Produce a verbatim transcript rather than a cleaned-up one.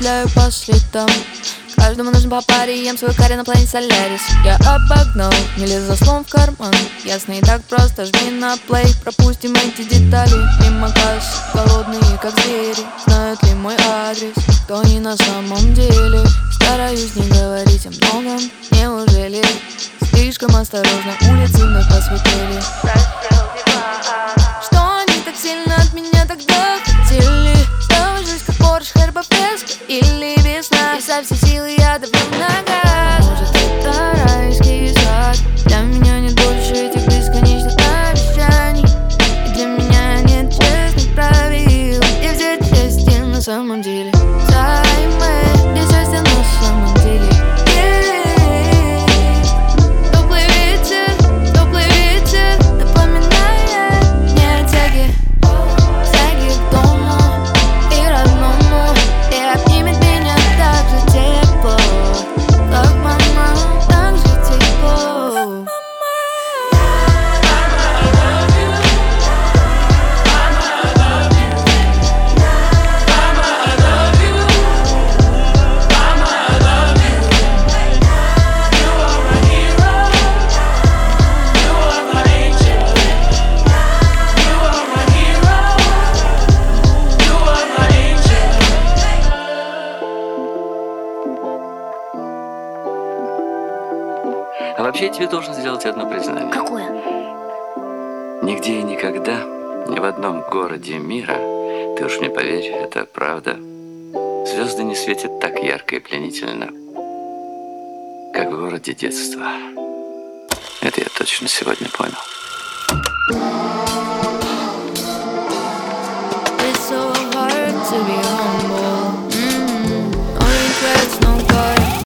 петляю по следам. Каждому нужен по паре, ем свой карри на планете Солярис. Я обогнал, не лез за словом в карман. Ясно и так просто, жми на плей. Пропустим эти детали мимо касс. Голодные, как звери, знают ли мой адрес, кто они на самом деле. Стараюсь не говорить о многом, неужели слишком осторожно улицы вновь посветлели. Что они так сильно от меня тогда хотели? Снова жизнь как Порш, Херба Феска или весна, и со всей силы я давлю на газ. Может, это райский сад? Для меня нет больше этих бесконечных обещаний, и для меня нет честных правил, где взять счастье на самом деле. Займы, где счастье на самом деле. А вообще я тебе должен сделать одно признание. Какое? Нигде и никогда, ни в одном городе мира, ты уж мне поверь, это правда, звезды не светят так ярко и пленительно, как в городе детства. Это я точно сегодня понял.